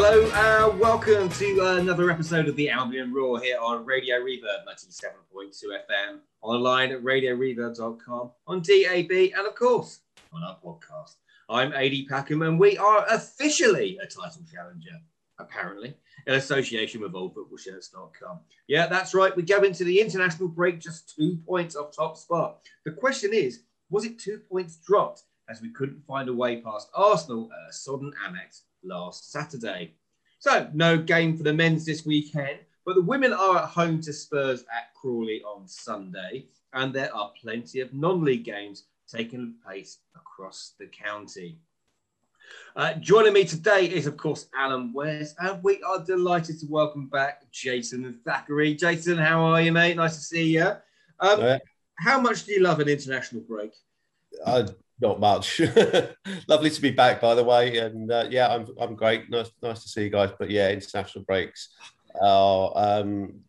Hello, welcome to another episode of the Albion Roar here on Radio Reverb 97.2 FM, online at radioreverb.com, on DAB, and of course, on our podcast. I'm AD Packham, and we are officially a title challenger, apparently, in association with oldfootballshirts.com. Yeah, that's right, we go into the international break just 2 points off top spot. The question is, was it 2 points dropped as we couldn't find a way past Arsenal at a sodden Amex last Saturday? So no game for the men's this weekend, but the women are at home to Spurs at Crawley on Sunday, and there are plenty of non-league games taking place across the county. Joining me today is, of course, Alan West, and we are delighted to welcome back Jason and Thackeray. Jason, how are you, mate? Nice to see you. How much do you love an international break? Not much. Lovely to be back, by the way. And I'm great. Nice to see you guys. But yeah, international breaks are, I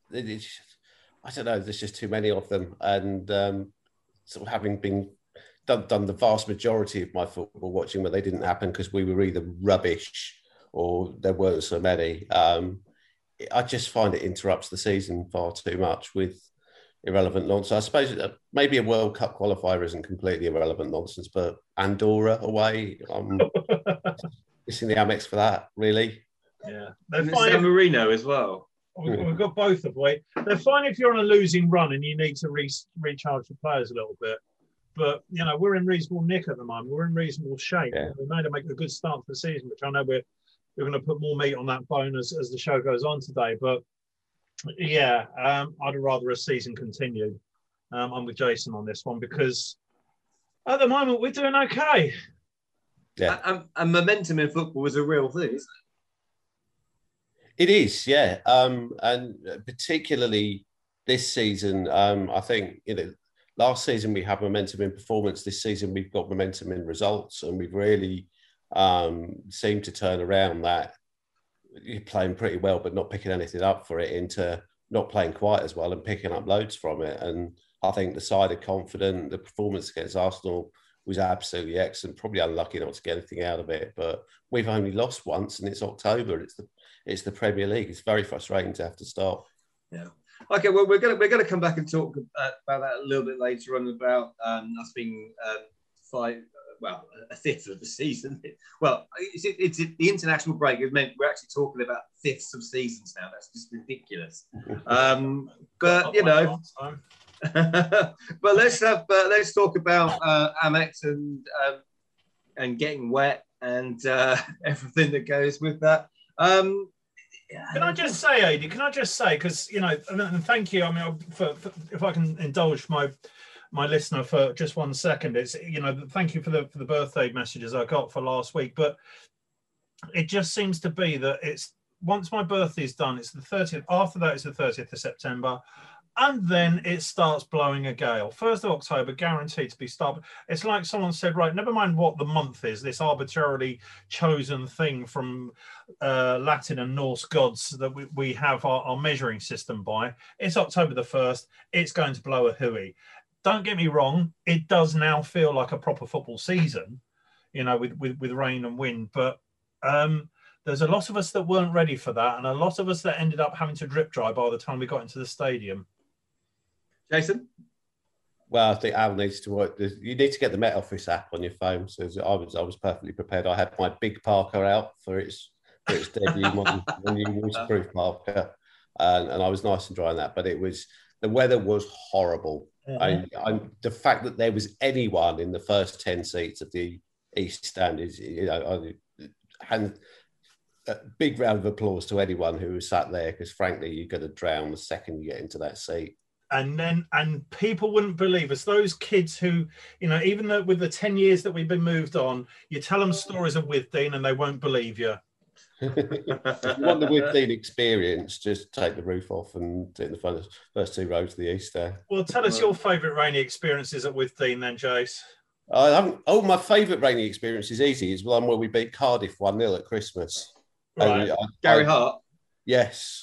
don't know, there's just too many of them. And sort of having been done the vast majority of my football watching, but they didn't happen because we were either rubbish or there weren't so many. I just find it interrupts the season far too much with irrelevant nonsense. I suppose maybe a World Cup qualifier isn't completely irrelevant nonsense, but Andorra away, I'm missing the Amex for that, really. Yeah. San Marino as well. We've got both of them. They're fine if you're on a losing run and you need to recharge the players a little bit. But, you know, we're in reasonable nick at the moment. We're in reasonable shape. Yeah. We made to make a good start for the season, which I know we're going to put more meat on that bone as the show goes on today. But yeah, I'd rather a season continue. I'm with Jason on this one because at the moment we're doing okay. Yeah, and momentum in football is a real thing, isn't it? It is, yeah. And particularly this season, I think, last season we had momentum in performance. This season we've got momentum in results, and we've really seemed to turn around that. You're playing pretty well, but not picking anything up for it, into not playing quite as well and picking up loads from it. And I think the side are confident. The performance against Arsenal was absolutely excellent. Probably unlucky not to get anything out of it, but we've only lost once, and it's October. It's the Premier League. It's very frustrating to have to stop. Yeah. Okay. Well, we're gonna come back and talk about that a little bit later on, about us being a fifth of the season. Well, it's the international break. It meant we're actually talking about fifths of seasons now. That's just ridiculous. But you know, but let's talk about Amex and getting wet and everything that goes with that. Can I just say, Adi? Can I just say, because and thank you. I mean, for if I can indulge my listener for just 1 second, it's thank you for the birthday messages I got for last week. But it just seems to be that it's once my birthday is done, it's the 30th. After that, it's the 30th of September. And then it starts blowing a gale. 1st of October, guaranteed to be stopped. It's like someone said, right, never mind what the month is, this arbitrarily chosen thing from Latin and Norse gods that we have our measuring system by. It's October the 1st. It's going to blow a hooey. Don't get me wrong, it does now feel like a proper football season, with rain and wind. But there's a lot of us that weren't ready for that, and a lot of us that ended up having to drip dry by the time we got into the stadium. Jason? Well, I think Al needs to work. You need to get the Met Office app on your phone. So I was perfectly prepared. I had my big Parker out for its debut on new waterproof Parker, and I was nice and dry on that. But the weather was horrible. Mm-hmm. The fact that there was anyone in the first 10 seats of the East Stand is, and a big round of applause to anyone who was sat there, because frankly, you're going to drown the second you get into that seat. And people wouldn't believe us. Those kids who, even though with the 10 years that we've been moved on, you tell them stories of Withdean and they won't believe you. If you want the Withdean experience, just take the roof off and sit in the first 2 rows of the East there. Well, tell us your favourite rainy experiences at Withdean then, Jace. My favourite rainy experience is easy. It's one where we beat Cardiff 1-0 at Christmas. Right. Gary Hart? Yes.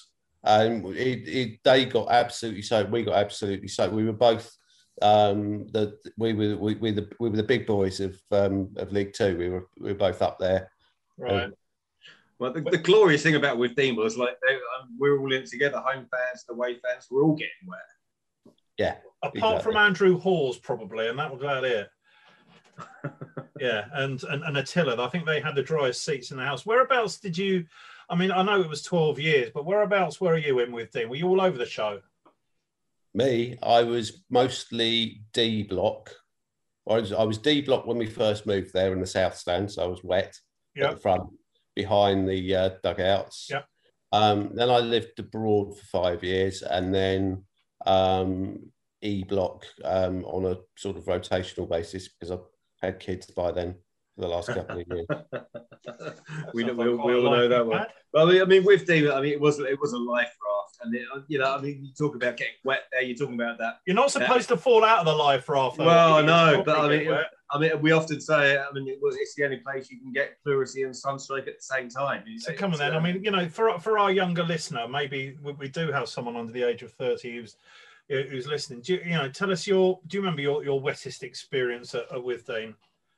They got absolutely soaked. We got absolutely soaked. We were both we were the big boys of League Two. We were both up there. Right. Well, the glorious thing about Withdean was like we're all in it together, home fans, away fans, we're all getting wet. Yeah. Apart from Andrew Hawes, probably, and that was about it. Yeah, and Attila, I think they had the driest seats in the house. Whereabouts did you? I mean, I know it was 12 years, but whereabouts were you in Withdean? Were you all over the show? Me, I was mostly D block. I was D block when we first moved there in the south stand, so I was wet at the front, behind the dugouts. Yeah. Then I lived abroad for 5 years, and then E block on a sort of rotational basis because I had kids by then for the last couple of years. we all know that one. But I mean, with David, I mean, it was a life raft, and I mean, you talk about getting wet there. You're talking about that. You're not supposed to fall out of the life raft. Though. Well, no, but I mean, we often say, I mean, it's the only place you can get pleurisy and sunstroke at the same time. So come on then. I mean, for our younger listener, maybe we do have someone under the age of 30 who's listening. Do you tell us do you remember your wettest experience at Withdean?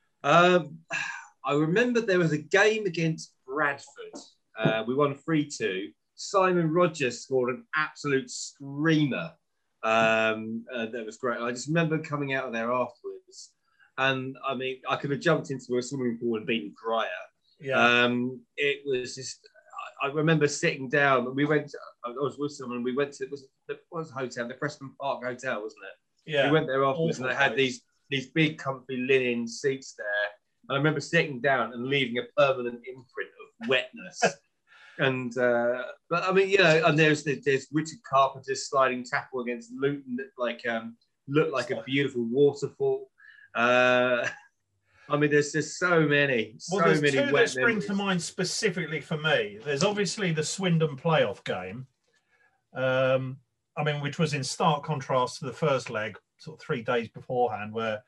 I remember there was a game against Bradford. We won 3-2. Simon Rogers scored an absolute screamer. That was great. I just remember coming out of there afterwards, and I mean, I could have jumped into a swimming pool and been drier. Yeah. It was just. I remember sitting down. I was with someone. We went to what was the hotel, the Preston Park Hotel, wasn't it? Yeah. We went there afterwards, and they had these big, comfy linen seats there. And I remember sitting down and leaving a permanent imprint of wetness. And but I mean, and there's Richard Carpenter's sliding tackle against Luton that looked like a beautiful waterfall. I mean, there's just so many. There's many two wet that spring memories. to mind specifically for me. There's obviously the Swindon playoff game, I mean, which was in stark contrast to the first leg, sort of 3 days beforehand, where,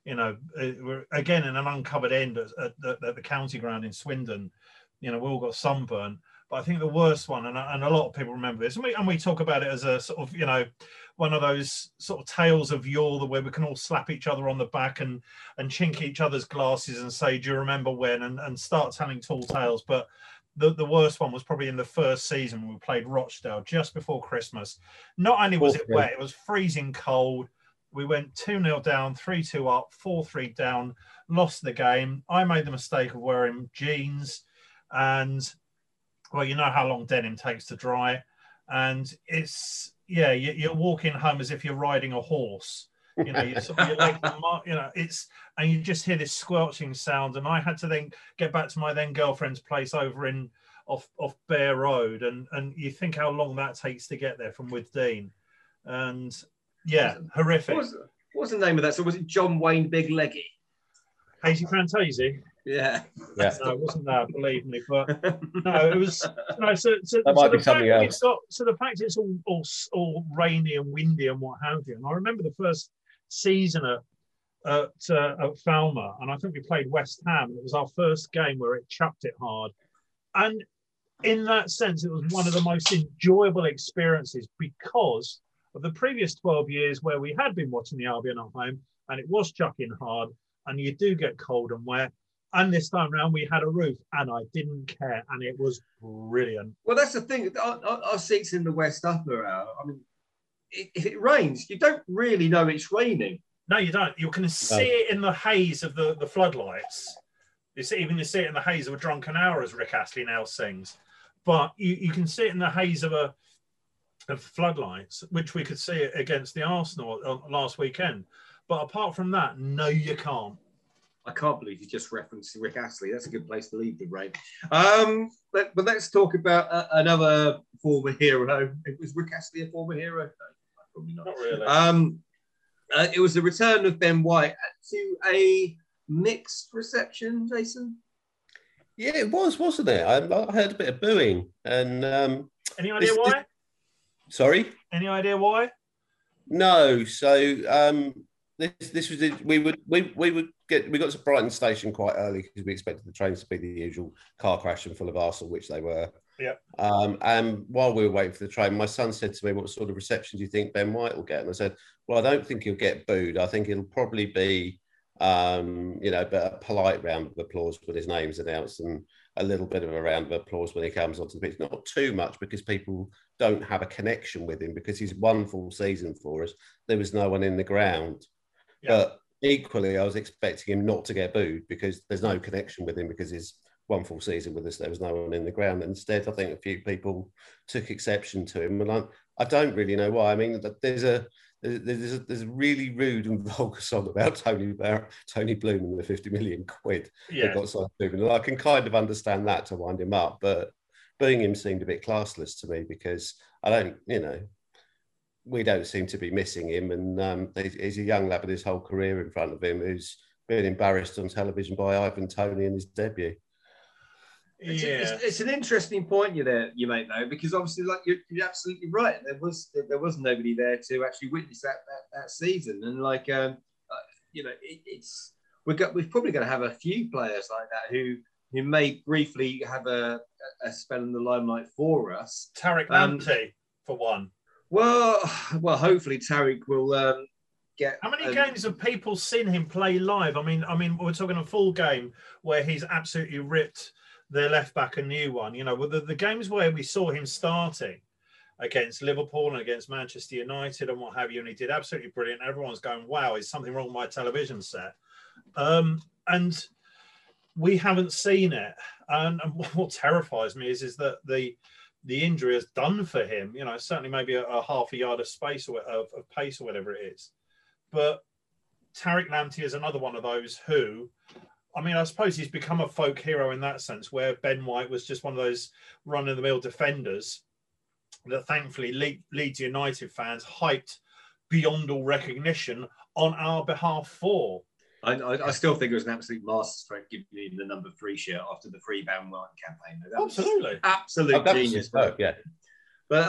we're again in an uncovered end at the county ground in Swindon. We all got sunburn. But I think the worst one, and a lot of people remember this, and we talk about it as a sort of, one of those sort of tales of yore where we can all slap each other on the back and chink each other's glasses and say, do you remember when, and start telling tall tales. But the worst one was probably in the first season when we played Rochdale just before Christmas. Not only was it wet, it was freezing cold. We went 2-0 down, 3-2 up, 4-3 down, lost the game. I made the mistake of wearing jeans, and well, you know how long denim takes to dry. And it's, you're walking home as if you're riding a horse. You're like, and you just hear this squelching sound. And I had to then get back to my then girlfriend's place over off Bear Road. And you think how long that takes to get there from Withdean. And horrific. What was the name of that? So was it John Wayne Big Leggy? Hazy Fantasy? Yeah. No, it wasn't that, believe me. But no, it was. No, so that might be something else. So the fact it's all rainy and windy and what have you. And I remember the first season at Falmer, and I think we played West Ham. And it was our first game where it chucked it hard, and in that sense, it was one of the most enjoyable experiences because of the previous 12 years where we had been watching the Albion at home, and it was chucking hard, and you do get cold and wet. And this time around, we had a roof, and I didn't care, and it was brilliant. Well, that's the thing. Our seats in the West Upper, I mean, if it rains, you don't really know it's raining. No, you don't. You can see it in the haze of the floodlights. You see it in the haze of a drunken hour, as Rick Astley now sings. But you can see it in the haze of floodlights, which we could see against the Arsenal last weekend. But apart from that, no, you can't. I can't believe you just referenced Rick Astley. That's a good place to leave the rain. But let's talk about another former hero. Was Rick Astley a former hero? No, probably not. Not really. It was the return of Ben White to a mixed reception, Jason. Yeah, it was, wasn't it? I heard a bit of booing. And any idea why? Sorry? Any idea why? No. So this was it. We got to Brighton station quite early because we expected the trains to be the usual car crash and full of Arsenal, which they were. Yeah. And while we were waiting for the train, my son said to me, "What sort of reception do you think Ben White will get?" And I said, "Well, I don't think he'll get booed. I think it'll probably be, but a polite round of applause when his name's announced." And a little bit of a round of applause when he comes onto the pitch. Not too much, because people don't have a connection with him, because he's one full season for us. There was no one in the ground. Yeah. But equally, I was expecting him not to get booed, because there's no connection with him, because he's one full season with us. There was no one in the ground. Instead, I think a few people took exception to him, and I don't really know why. I mean, there's a really rude and vulgar song about Tony Bloom and the 50 million quid that got signed to him. And I can kind of understand that, to wind him up, but booing him seemed a bit classless to me, because we don't seem to be missing him, and he's a young lad with his whole career in front of him who's been embarrassed on television by Ivan Toney in his debut. It's an interesting point you make, though, because obviously, like you're absolutely right. There was nobody there to actually witness that season, and we've probably going to have a few players like that who may briefly have a spell in the limelight for us. Tariq Lamptey, for one. Well, hopefully Tariq will get. How many games have people seen him play live? I mean, we're talking a full game where he's absolutely ripped their left back a new one. The games where we saw him starting against Liverpool and against Manchester United and what have you, and he did absolutely brilliant. Everyone's going, wow, is something wrong with my television set? And we haven't seen it. And what terrifies me is that the injury has done for him, certainly maybe a half a yard of space or of pace or whatever it is. But Tariq Lamptey is another one of those who, I suppose he's become a folk hero in that sense, where Ben White was just one of those run-of-the-mill defenders that thankfully Leeds United fans hyped beyond all recognition on our behalf for. I still think it was an absolute masterstroke giving him the number 3 shirt after the free Ben White campaign. Absolutely, absolute genius. Yeah. But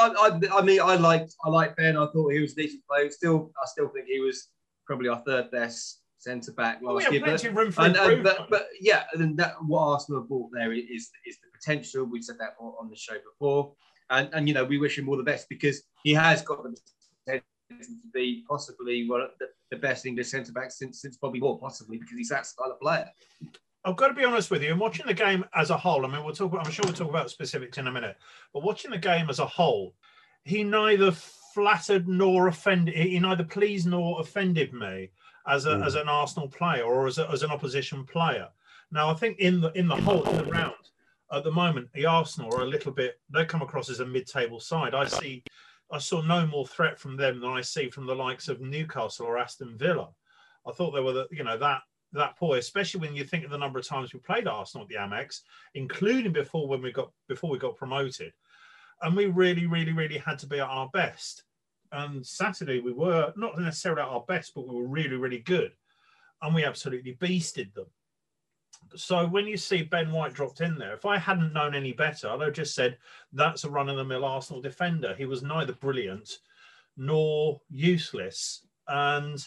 I like Ben. I thought he was a decent player. I still think he was probably our third best centre back last year. But yeah, and what Arsenal have brought there is the potential. We said that on the show before, and we wish him all the best, because he has got the potential to be possibly one of the best English centre backs since Bobby Moore, possibly, because he's that style of player. I've got to be honest with you, and watching the game as a whole, I'm sure we'll talk about specifics in a minute, but watching the game as a whole, he neither flattered nor offended. He neither pleased nor offended me as an Arsenal player or as an opposition player. Now, I think in the whole round at the moment, the Arsenal are a little bit. They come across as a mid-table side. I saw no more threat from them than I see from the likes of Newcastle or Aston Villa. I thought they were that poor, especially when you think of the number of times we played Arsenal at the Amex, including before we got promoted, and we really, really, really had to be at our best. And Saturday we were not necessarily at our best, but we were really, really good, and we absolutely beasted them. So when you see Ben White dropped in there, if I hadn't known any better, I'd have just said that's a run-of-the-mill Arsenal defender. He was neither brilliant nor useless, and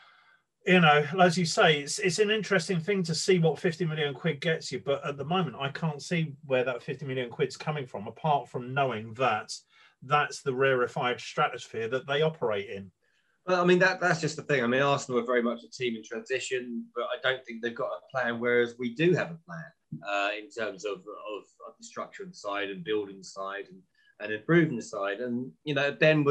as you say, it's an interesting thing to see what 50 million quid gets you. But at the moment, I can't see where that 50 million quid's coming from, apart from knowing that that's the rarefied stratosphere that they operate in. Well, that's just the thing. Arsenal are very much a team in transition, but I don't think they've got a plan, whereas we do have a plan in terms of the structure of the side and building the side and improving the side. And, Ben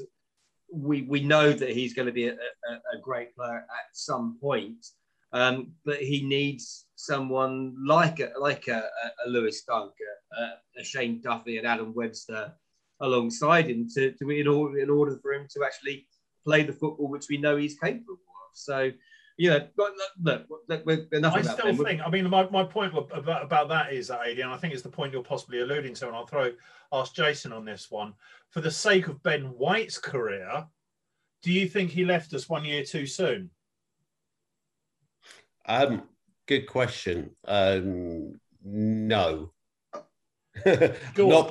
we know that he's going to be a great player at some point, but he needs someone like a Lewis Dunk, a Shane Duffy, and Adam Webster alongside him in order for him to actually play the football which we know he's capable of. So, but look, enough I about still them. think, my point about that is, Aidy, and I think it's the point you're possibly alluding to, and I'll ask Jason on this one. For the sake of Ben White's career, do you think he left us 1 year too soon? Good question. No. Not.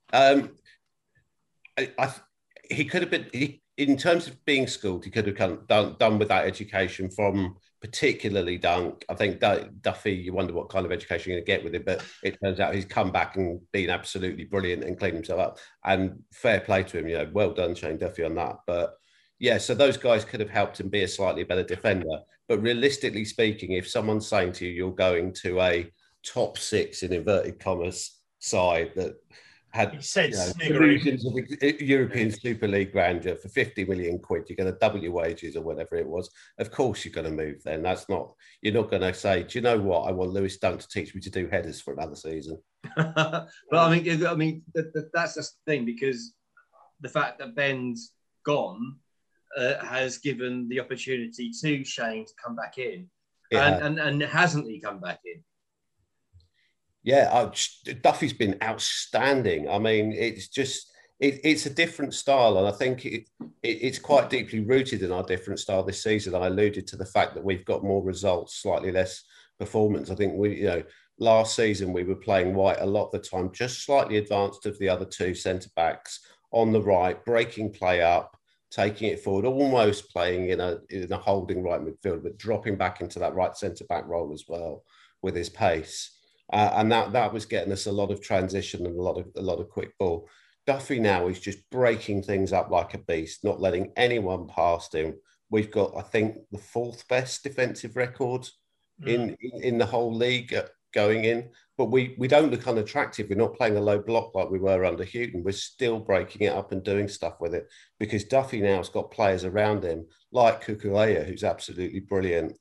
He could have been. In terms of being schooled, he could have done with that education from particularly Dunk. I think Duffy, you wonder what kind of education you're going to get with him, but it turns out he's come back and been absolutely brilliant and cleaned himself up. And fair play to him, well done, Shane Duffy, on that. But yeah, so those guys could have helped him be a slightly better defender. But realistically speaking, if someone's saying to you, you're going to a top six in inverted commas side that had He said delusions of European Super League grandeur for 50 million quid. You're going to double your wages or whatever it was. Of course, you're going to move. Then you're not going to say, do you know what? I want Lewis Dunk to teach me to do headers for another season. But I mean, that's just the thing, because the fact that Ben's gone has given the opportunity to Shane to come back in, and hasn't he come back in? Yeah, Duffy's been outstanding. I mean, it's just it's a different style, and I think it's quite deeply rooted in our different style this season. I alluded to the fact that we've got more results, slightly less performance. I think last season we were playing White a lot of the time, just slightly advanced of the other two centre backs on the right, breaking play up, taking it forward, almost playing in a holding right midfield, but dropping back into that right centre back role as well with his pace. And that was getting us a lot of transition and a lot of quick ball. Duffy now is just breaking things up like a beast, not letting anyone past him. We've got, I think, the fourth best defensive record in the whole league going in. But we don't look unattractive. We're not playing a low block like we were under Houghton. We're still breaking it up and doing stuff with it, because Duffy now has got players around him like Cucurella, who's absolutely brilliant,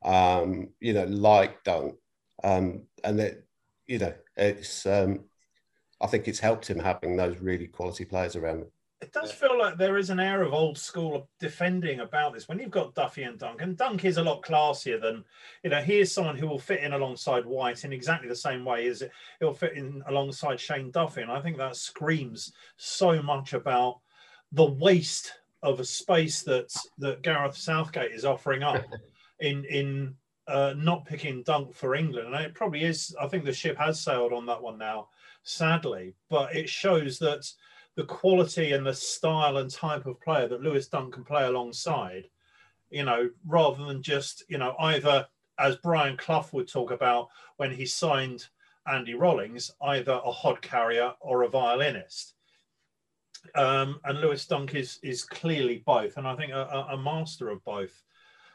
like Dunk. And that, it's I think it's helped him having those really quality players around him. It does feel like there is an air of old school defending about this when you've got Duffy and Dunk. And Dunk is a lot classier than, he is someone who will fit in alongside White in exactly the same way as he'll fit in alongside Shane Duffy. And I think that screams so much about the waste of a space that Gareth Southgate is offering up in not picking Dunk for England. And it probably is. I think the ship has sailed on that one now, sadly, but it shows that the quality and the style and type of player that Lewis Dunk can play alongside, rather than just, either, as Brian Clough would talk about when he signed Andy Rollins, either a hod carrier or a violinist. And Lewis Dunk is clearly both, and I think a master of both.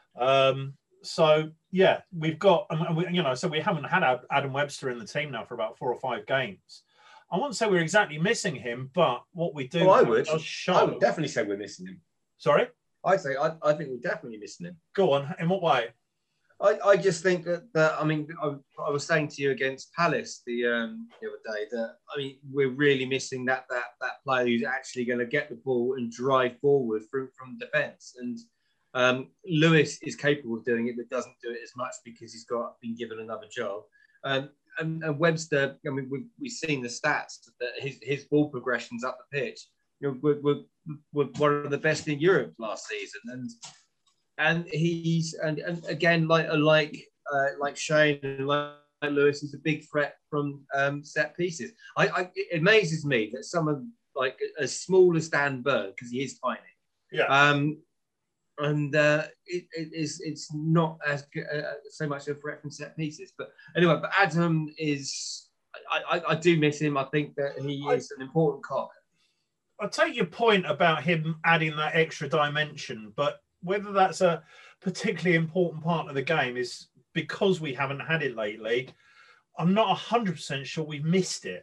So yeah, we've got, so we haven't had Adam Webster in the team now for about 4 or 5 games. I won't say we're exactly missing him, but what we do, I would definitely say we're missing him. Sorry, I think we're definitely missing him. Go on. In what way? I just think that I was saying to you against Palace the other day that we're really missing that player who's actually going to get the ball and drive forward from defence. And Lewis is capable of doing it, but doesn't do it as much because he's been given another job. And Webster, we've seen the stats that his ball progressions up the pitch, were one of the best in Europe last season. And he's again like Shane and like Lewis, he's a big threat from set pieces. It amazes me that someone like as small as Dan Burn, because he is tiny. Yeah. It's not as so much a threat from set pieces. But anyway, Adam is. I do miss him. I think that he is an important cog. I take your point about him adding that extra dimension, but whether that's a particularly important part of the game is because we haven't had it lately. I'm not 100% sure we've missed it.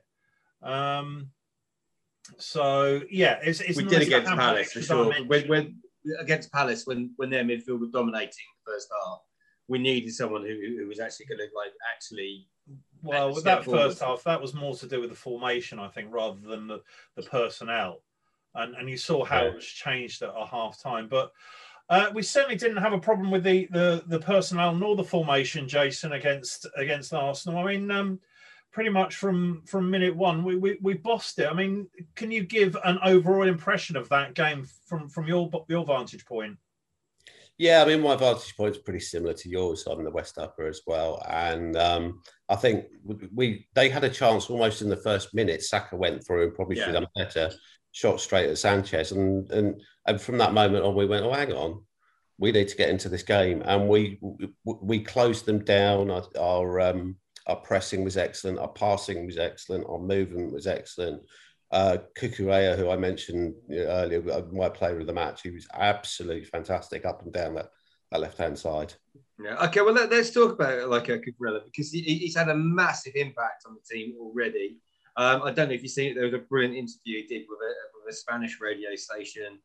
So yeah, it's we did against Palace for sure. When against Palace, when their midfield was dominating the first half, we needed someone who was actually going to actually. Well, with that first half, that was more to do with the formation, I think, rather than the personnel. And you saw how it was changed at a half time. But we certainly didn't have a problem with the personnel nor the formation, Jason, against Arsenal. Pretty much from minute one, we bossed it. Can you give an overall impression of that game from your vantage point? Yeah, my vantage point is pretty similar to yours. I'm the West Upper as well, and I think they had a chance almost in the first minute. Saka went through and probably should have done better. Shot straight at Sanchez, and from that moment on, we went, oh, hang on, we need to get into this game, and we closed them down. Our pressing was excellent. Our passing was excellent. Our movement was excellent. Cucurella, who I mentioned earlier, my player of the match, he was absolutely fantastic up and down that left-hand side. Yeah. Okay. Well, let's talk about like Cucurella, because he's had a massive impact on the team already. I don't know if you've seen it. There was a brilliant interview he did with a Spanish radio station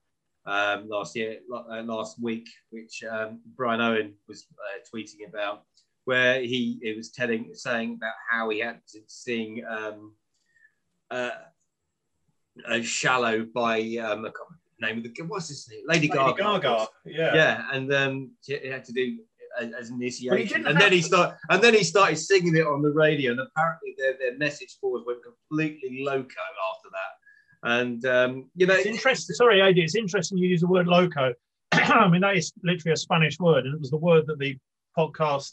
last week, which Brian Owen was tweeting about, where he was saying about how he had to sing "Shallow" by name of the what's his name? Lady Gaga. Yeah, and he had to do as an initiation, and then he started singing it on the radio, and apparently their message boards went completely loco after that. And it's interesting. Sorry, AD, it's interesting you use the word loco. I mean, that is literally a Spanish word, and it was the word that the podcast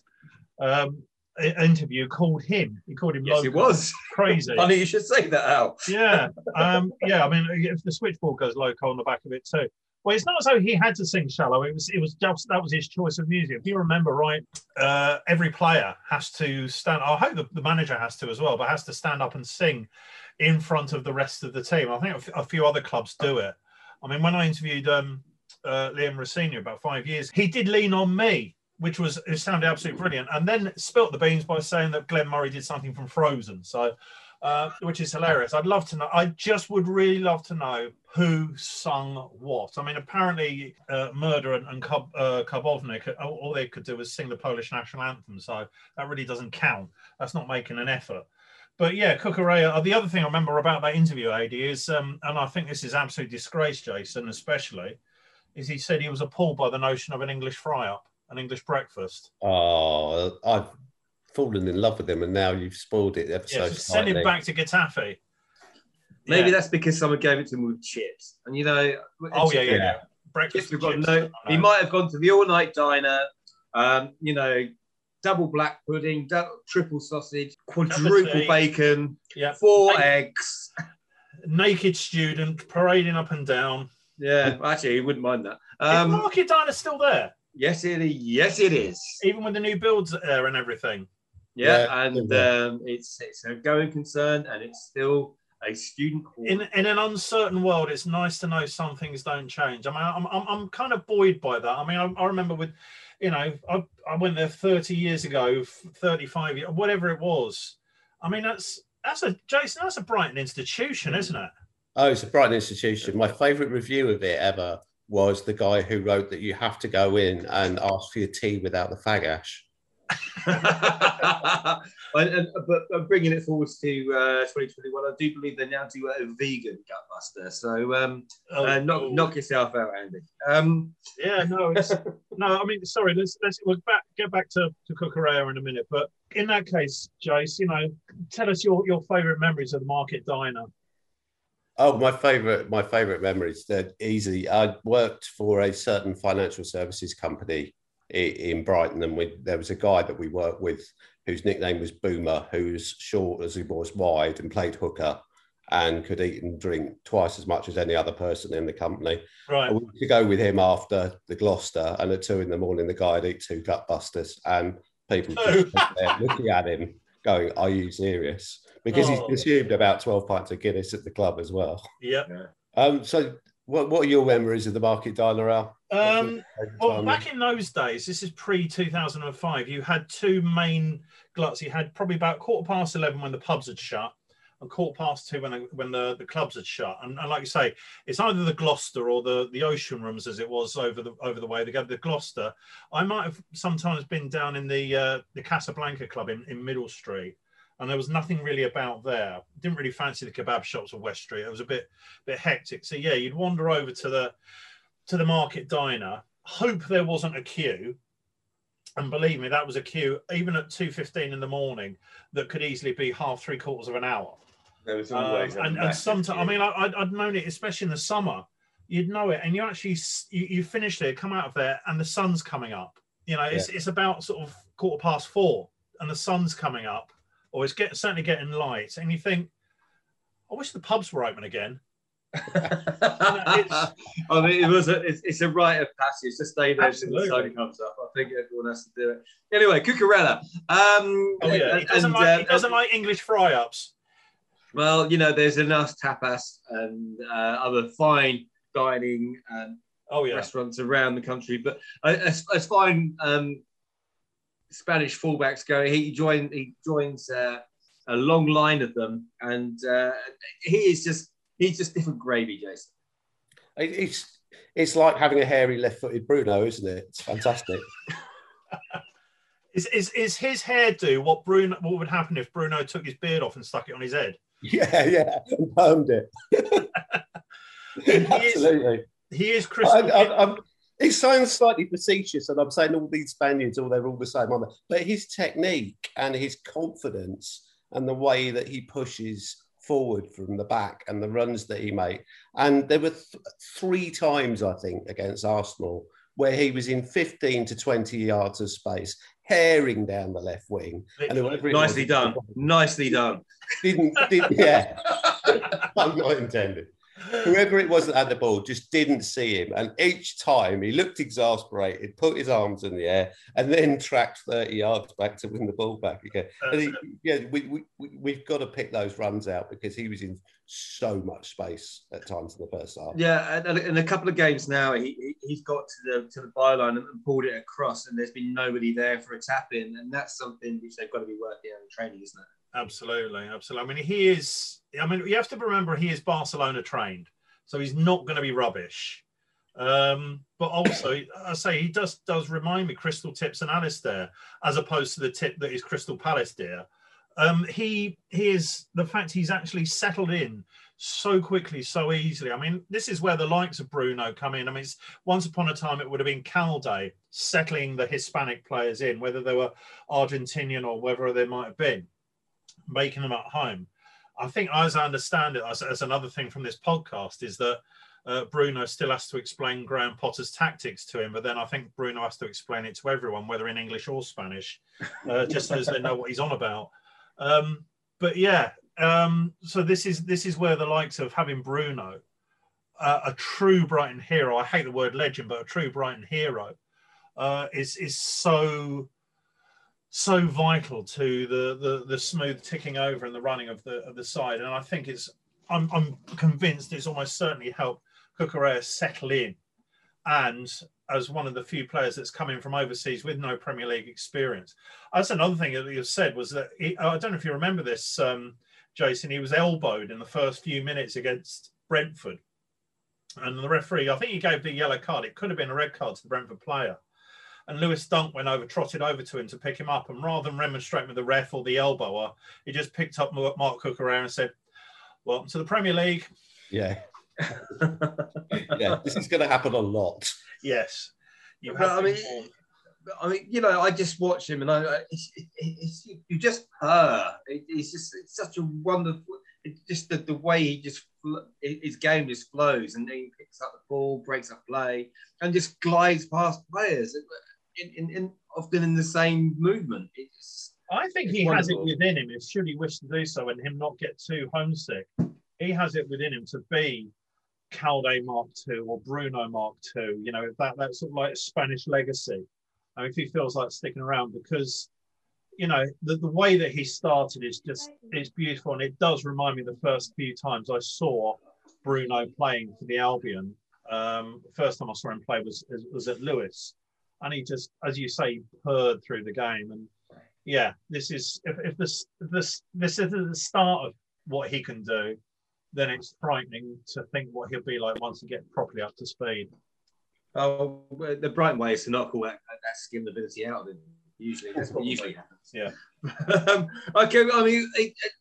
interview called him. He called him loco. Yes, it was crazy. Funny you should say that, Al. Yeah, yeah. I mean, if the switchboard goes loco on the back of it too. Well, it's not as though he had to sing "Shallow." It was just that was his choice of music. If you remember right, every player has to stand. I hope the manager has to as well, but has to stand up and sing in front of the rest of the team. I think a few other clubs do it. I mean, when I interviewed Liam Rosenior about 5 years, he did "Lean on Me," which it sounded absolutely brilliant, and then spilt the beans by saying that Glenn Murray did something from Frozen. So. Which is hilarious. I'd love to know. I just would really love to know who sung what. I mean, apparently Murder and Karbownik, all they could do was sing the Polish national anthem. So that really doesn't count. That's not making an effort. But yeah, Cucurella. The other thing I remember about that interview, AD, is, and I think this is absolute disgrace, Jason, especially, is he said he was appalled by the notion of an English fry-up, an English breakfast. Oh, I've fallen in love with him, and now you've spoiled it ever so slightly. Send him back to Getafe. Maybe that's because someone gave it to him with chips, and yeah. Breakfast. He might have gone to the all-night diner. Double black pudding, triple sausage, quadruple bacon, 4 eggs. Naked student parading up and down. Yeah, actually, he wouldn't mind that. Is the Market Diner still there? Yes, it is. Yes, it is. Even with the new builds there and everything. Yeah, and it's a going concern, and it's still a student hall. In an uncertain world, it's nice to know some things don't change. I mean, I'm kind of buoyed by that. I mean, I remember with, I went there 30 years ago, 35 years, whatever it was. I mean, that's a Brighton institution, isn't it? Oh, it's a Brighton institution. My favourite review of it ever was the guy who wrote that you have to go in and ask for your tea without the fag ash. But bringing it forward to 2021, I do believe they now do a vegan gutbuster. So knock yourself out, Andy. I mean, sorry. We'll get back to Cucurella in a minute. But in that case, Jace, tell us your favourite memories of the Market Diner. Oh, my favourite memories. They're easy. I worked for a certain financial services company in Brighton, and there was a guy that we worked with whose nickname was Boomer, who was short as he was wide and played hooker and could eat and drink twice as much as any other person in the company. Right. I went to go with him after the Gloucester, and at 2 a.m, the guy had eat 2 gutbusters, and people just there looking at him going, "Are you serious?" Because he's consumed about 12 pints of Guinness at the club as well. Yeah. So what are your memories of the Market Diner, Al? Well, back in those days, this is pre-2005, you had 2 main gluts. You had probably about 11:15 when the pubs had shut, and 2:15 when the clubs had shut. And like you say, it's either the Gloucester or the Ocean Rooms, as it was over the way. They go to the Gloucester. I might have sometimes been down in the Casablanca Club in Middle Street, and there was nothing really about there. Didn't really fancy the kebab shops of West Street. It was a bit hectic. So yeah, you'd wander over to the Market Diner, hope there wasn't a queue, and believe me, that was a queue even at 2:15 in the morning that could easily be half 3/4 of an hour. There was always and sometimes, I mean, I'd known it, especially in the summer. You'd know it, and you actually you finish there, come out of there, and the sun's coming up. It's about sort of 4:15, and the sun's coming up. Or it's certainly getting light, and you think, I wish the pubs were open again. I mean, it's a rite of passage to stay there until the sun comes up. I think everyone has to do it. Anyway, Cucurella. He doesn't like English fry-ups. Well, there's enough tapas and other fine dining restaurants around the country. But as far as Spanish fullbacks go, he joins a long line of them, and he's just different gravy, Jason. It's like having a hairy left-footed Bruno, isn't it? It's fantastic. Is his hairdo what would happen if Bruno took his beard off and stuck it on his head? Yeah, and permed it. Absolutely. He is crystal. It sounds slightly facetious, and I'm saying all these Spaniards, they're all the same, aren't they? But his technique and his confidence and the way that he pushes forward from the back and the runs that he made. And there were 3 times, I think, against Arsenal where he was in 15 to 20 yards of space, herring down the left wing. And Nicely done. Yeah. I'm not intended. Whoever it was that had the ball just didn't see him. And each time he looked exasperated, put his arms in the air, and then tracked 30 yards back to win the ball back again. We've got to pick those runs out because he was in so much space at times in the first half. Yeah, and in a couple of games now, he's got to the byline and pulled it across, and there's been nobody there for a tap in. And that's something which they've got to be working on in training, isn't it? Absolutely. I mean, you have to remember he is Barcelona trained, so he's not going to be rubbish. But also, I say he does remind me Crystal Tips and Alistair, as opposed to the tip that is Crystal Palace dear. He is the fact he's actually settled in so quickly, so easily. I mean, this is where the likes of Bruno come in. I mean, once upon a time it would have been Calde settling the Hispanic players in, whether they were Argentinian or whether they might have been, making them at home. I think, as I understand it, as another thing from this podcast, is that Bruno still has to explain Graham Potter's tactics to him, but then I think Bruno has to explain it to everyone, whether in English or Spanish, just as they know what he's on about. So this is where the likes of having Bruno, a true Brighton hero, I hate the word legend, but a true Brighton hero, is so vital to the smooth ticking over and the running of the side. And I think I'm convinced it's almost certainly helped Cucurella settle in, and as one of the few players that's coming from overseas with no Premier League experience. That's another thing that you said, was that I don't know if you remember this, Jason, he was elbowed in the first few minutes against Brentford, and the referee, I think he gave the yellow card. It could have been a red card to the Brentford player. And Lewis Dunk trotted over to him to pick him up. And rather than remonstrate with the ref or the elbower, he just picked up Mark Cucurella and said, "Welcome to the Premier League." Yeah. Yeah, this is going to happen a lot. Yes. I mean, I just watch him, and you just it's such a wonderful. It's just the way his game just flows, and then he picks up the ball, breaks up play, and just glides past players, often in the same movement. I think he has it within him, should he wish to do so, and him not get too homesick. He has it within him to be Calde Mark II or Bruno Mark II. That sort of like Spanish legacy. If he feels like sticking around, because the way that he started it's beautiful, and it does remind me the first few times I saw Bruno playing for the Albion. The first time I saw him play was at Lewis, and he just, as you say, purred through the game. And yeah, this is if this is the start of what he can do, then it's frightening to think what he'll be like once he gets properly up to speed. Oh, the Brighton way is to knock all that skilled ability out of him. Usually, that's what usually happens. Yeah. Okay. I mean,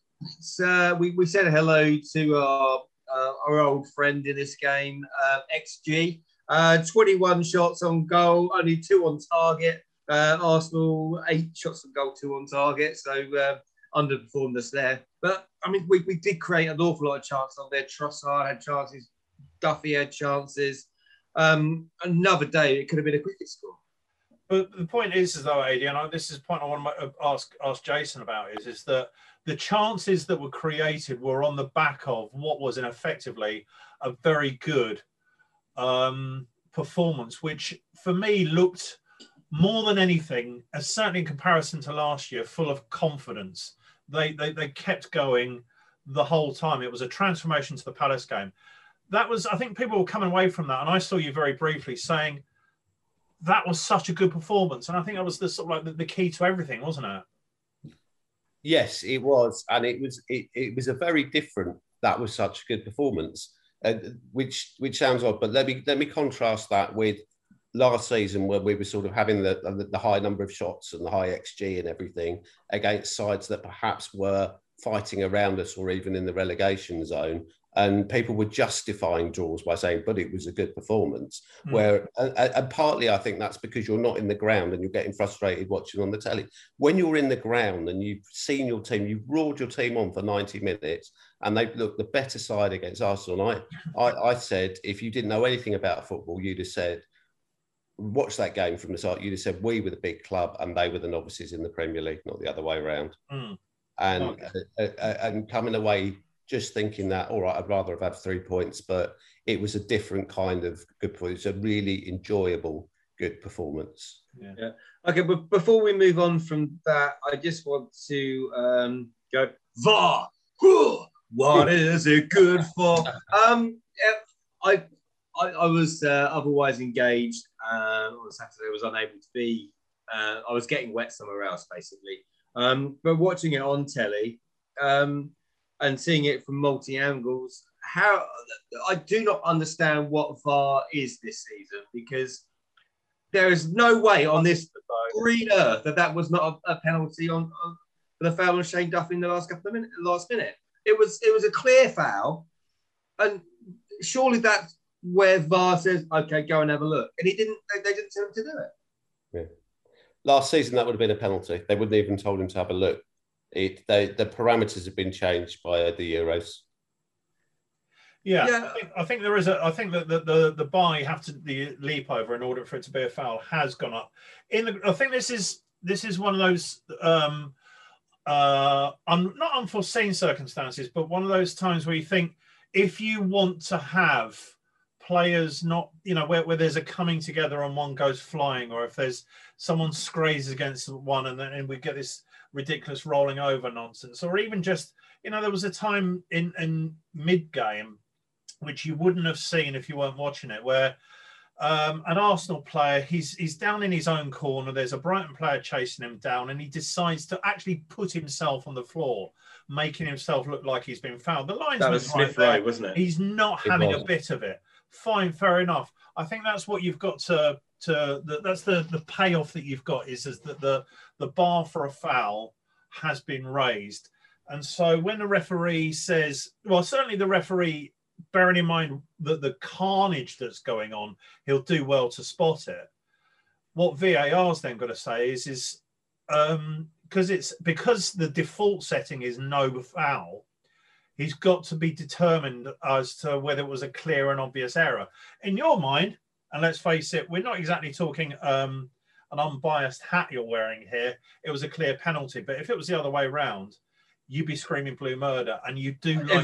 we said hello to our old friend in this game, XG. 21 shots on goal, only 2 on target. Arsenal 8 shots on goal, 2 on target. So underperformed us there. But I mean, we did create an awful lot of chances on there. Trossard had chances. Duffy had chances. Another day, it could have been a cricket score. But the point is though, AD, and this is a point I want to ask Jason about, is that the chances that were created were on the back of what was effectively a very good performance, which for me looked more than anything, certainly in comparison to last year, full of confidence. They kept going the whole time. It was a transformation to the Palace game. that was, I think people were coming away from that, and I saw you very briefly saying that was such a good performance, and I think that was the sort of like the key to everything, wasn't it? Yes, it was, and it was a very different. That was such a good performance, which sounds odd, but let me contrast that with last season, where we were sort of having the high number of shots and the high XG and everything against sides that perhaps were fighting around us or even in the relegation zone. And people were justifying draws by saying, but it was a good performance. And partly I think that's because you're not in the ground and you're getting frustrated watching on the telly. When you're in the ground and you've seen your team, you've roared your team on for 90 minutes and they've looked the better side against Arsenal. I said, if you didn't know anything about football, you'd have said, watch that game from the start. You'd have said we were the big club and they were the novices in the Premier League, not the other way around. And coming away just thinking that, all right, I'd rather have had 3 points, but it was a different kind of good performance. It's a really enjoyable, good performance. Yeah. Okay, but before we move on from that, I just want to go, VAR, what is it good for? I was otherwise engaged on Saturday. I was unable to be. I was getting wet somewhere else, basically. But watching it on telly, and seeing it from multi-angles, I do not understand what VAR is this season, because there is no way on this green earth that was not a penalty on the foul on Shane Duffy in the last minute. It was a clear foul, and surely that's where VAR says, okay, go and have a look. And they didn't tell him to do it. Yeah. Last season, that would have been a penalty. They wouldn't even told him to have a look. The parameters have been changed by the Euros. Yeah. I think there is I think that the bar you have to leap over in order for it to be a foul has gone up. I think this is one of those not unforeseen circumstances, but one of those times where you think, if you want to have players not, where there's a coming together and one goes flying, or if there's someone scrazes against one and we get this ridiculous rolling over nonsense, or even just, there was a time in mid-game, which you wouldn't have seen if you weren't watching it, where an Arsenal player, he's down in his own corner, there's a Brighton player chasing him down, and he decides to actually put himself on the floor, making himself look like he's been fouled. The linesman was Smith Rowe, wasn't it? He's not having a bit of it. Fine, fair enough. I think that's what you've got that's the payoff that you've got, is that the bar for a foul has been raised. And so when the referee says, well, certainly the referee, bearing in mind that the carnage that's going on, he'll do well to spot it. What VAR's then got to say is because the default setting is no foul, he's got to be determined as to whether it was a clear and obvious error. In your mind, and let's face it, we're not exactly talking an unbiased hat you're wearing here. It was a clear penalty. But if it was the other way around, you'd be screaming blue murder. And you do like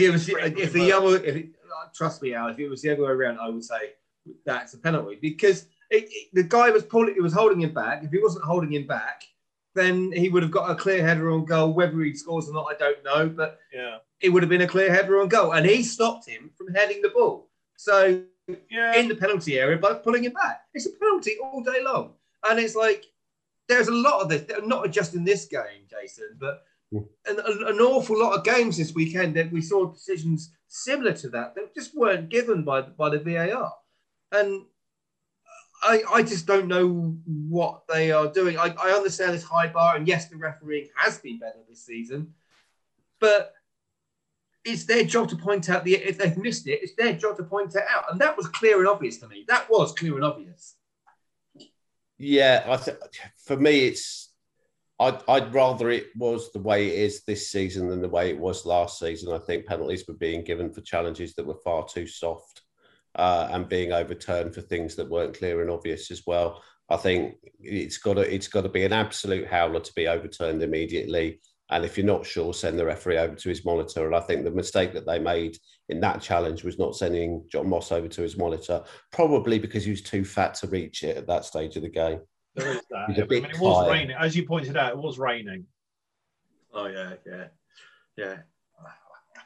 trust me, Al, if it was the other way around, I would say that's a penalty, because the guy was holding him back. If he wasn't holding him back, then he would have got a clear header on goal. Whether he scores or not, I don't know. But it would have been a clear header on goal. And he stopped him from heading the ball. So in the penalty area by pulling him back. It's a penalty all day long. And it's like, there's a lot of this, not just in this game, Jason, but an awful lot of games this weekend that we saw decisions similar to that just weren't given by the VAR. And I just don't know what they are doing. I understand this high bar, and yes, the refereeing has been better this season, but it's their job to point out if they've missed it, it's their job to point it out. And that was clear and obvious to me. That was clear and obvious. Yeah, for me, I'd rather it was the way it is this season than the way it was last season. I think penalties were being given for challenges that were far too soft, and being overturned for things that weren't clear and obvious as well. I think it's got to be an absolute howler to be overturned immediately. And if you're not sure, send the referee over to his monitor. And I think the mistake that they made in that challenge was not sending John Moss over to his monitor, probably because he was too fat to reach it at that stage of the game. There is that. It was raining. As you pointed out, it was raining. Oh, yeah.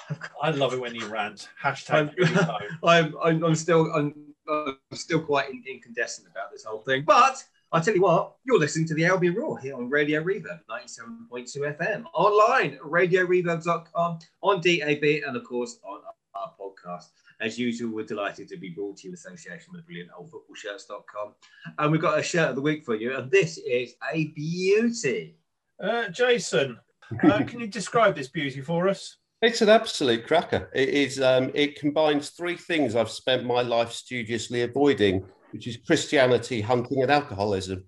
I love it when you rant. I'm, #. I'm still quite incandescent about this whole thing. But I tell you what, you're listening to the Albion Roar here on Radio Reverb 97.2 FM, online at radioreverb.com, on DAB, and of course on our podcast. As usual, we're delighted to be brought to you in association with brilliantoldfootballshirts.com. And we've got a shirt of the week for you, and this is a beauty. Jason, can you describe this beauty for us? It's an absolute cracker. It is. It combines three things I've spent my life studiously avoiding, which is Christianity, hunting, and alcoholism.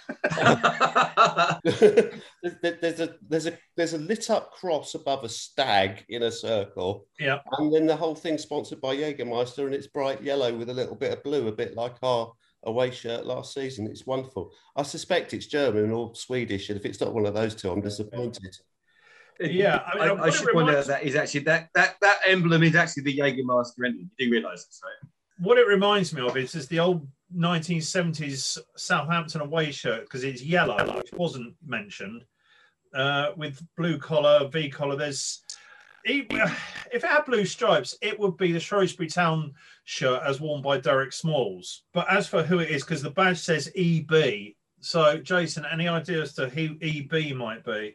there's a lit up cross above a stag in a circle, yeah, and then the whole thing sponsored by Jägermeister, and it's bright yellow with a little bit of blue, a bit like our away shirt last season. It's wonderful. I suspect it's German or Swedish, and if it's not one of those two, I'm disappointed. Yeah, I should point out that is actually that emblem is actually the Jägermeister emblem. You do realise this, right? What it reminds me of is the old 1970s Southampton away shirt, because it's yellow, which wasn't mentioned, with blue collar, V collar. If it had blue stripes, it would be the Shrewsbury Town shirt as worn by Derek Smalls. But as for who it is, because the badge says EB. So, Jason, any idea as to who EB might be?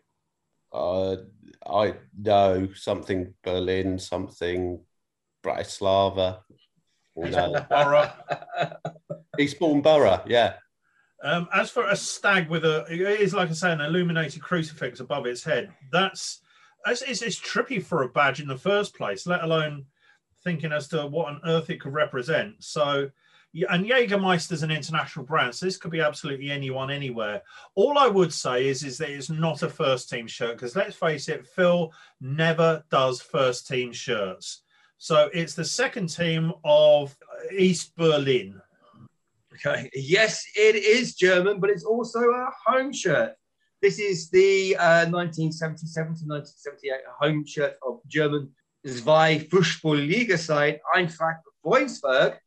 I know something Berlin, something Bratislava. Borough. Eastbourne Borough, yeah. As for a stag with it is, like I say, an illuminated crucifix above its head. It's trippy for a badge in the first place, let alone thinking as to what on earth it could represent. So, and Jägermeister's an international brand, so this could be absolutely anyone, anywhere. All I would say is that it's not a first team shirt, because let's face it, Phil never does first team shirts. So it's the second team of East Berlin. Okay. Yes, it is German, but it's also a home shirt. This is the 1977 to 1978 home shirt of German Zwei Fußball-Liga side Eintracht Braunschweig.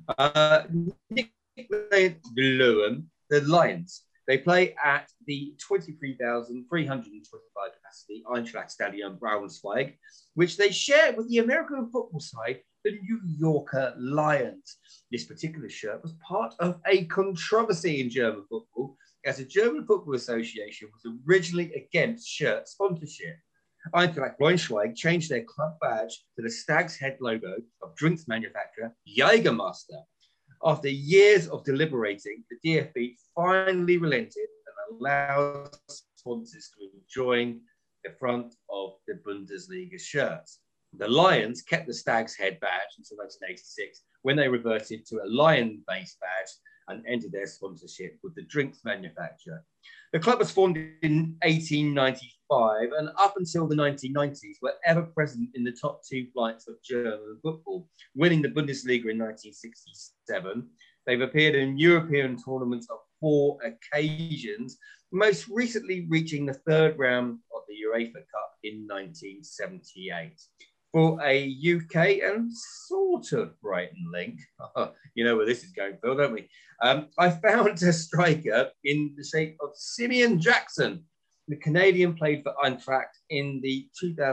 The Lions. They play at the 23,325 capacity Eintracht Stadion Braunschweig, which they share with the American football side, the New Yorker Lions. This particular shirt was part of a controversy in German football, as the German Football Association was originally against shirt sponsorship. Eintracht Braunschweig changed their club badge to the stag's head logo of drinks manufacturer Jägermeister. After years of deliberating, the DFB finally relented and allowed sponsors to join the front of the Bundesliga shirts. The Lions kept the stag's head badge until 1986, when they reverted to a lion-based badge and ended their sponsorship with the drinks manufacturer. The club was formed in 1895, and up until the 1990s were ever present in the top two flights of German football, winning the Bundesliga in 1967. They've appeared in European tournaments on 4 occasions, most recently reaching the third round of the UEFA Cup in 1978. For a UK and sort of Brighton link, you know where this is going, Phil, don't we? I found a striker in the shape of Simeon Jackson. The Canadian played for Eintracht in the